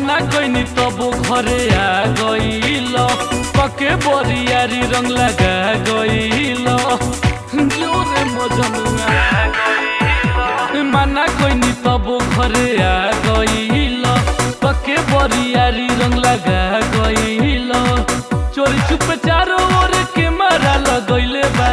माना कोई तबो घरे आ गईल पके बरियारी रंग लगा गईल जोरे मजनुआ माना कोई तबो घरे आ गईल पके बरियारी रंग लगा गईल चोरी चुप चारों ओर के मारा लगइले बा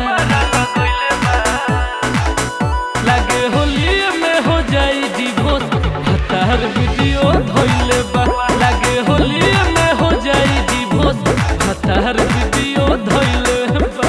लागे होली में हो जाई डिवोर्स हतार वीडियो धइले बा लागे होली में हो जाई डिवोर्स हतार वीडियो धइले बा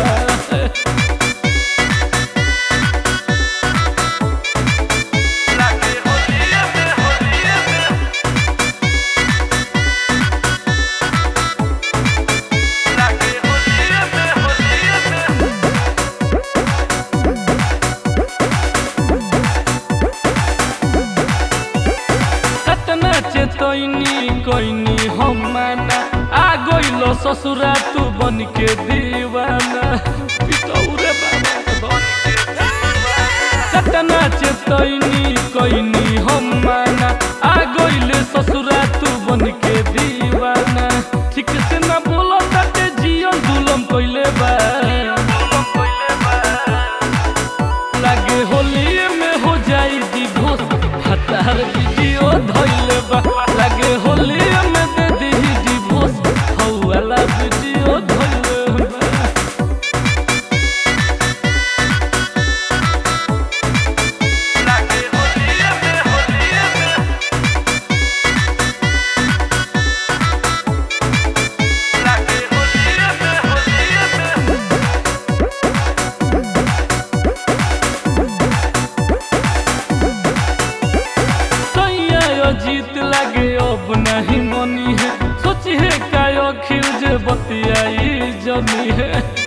चेतनी कोइनी हम माना आ गइलो ससुरा तू बन के दीवाना पितौरे बाबा बन के सतना चेतनी कोइनी हम माना आ गइले ससुरा तू बन के दीवाना ठीक से ना बोलो ताते जियन दुलम कइले बा लागे होली में हो जाई डिवोर्स हतार वीडियो धइले बा लागे होली में दे दी डिवोर्स हौ वाला वीडियो धइले बा लागे होली में लागे होली जीत लागे अब नहीं मनी है सोची है कायो खिल जे बतियाई जमी है।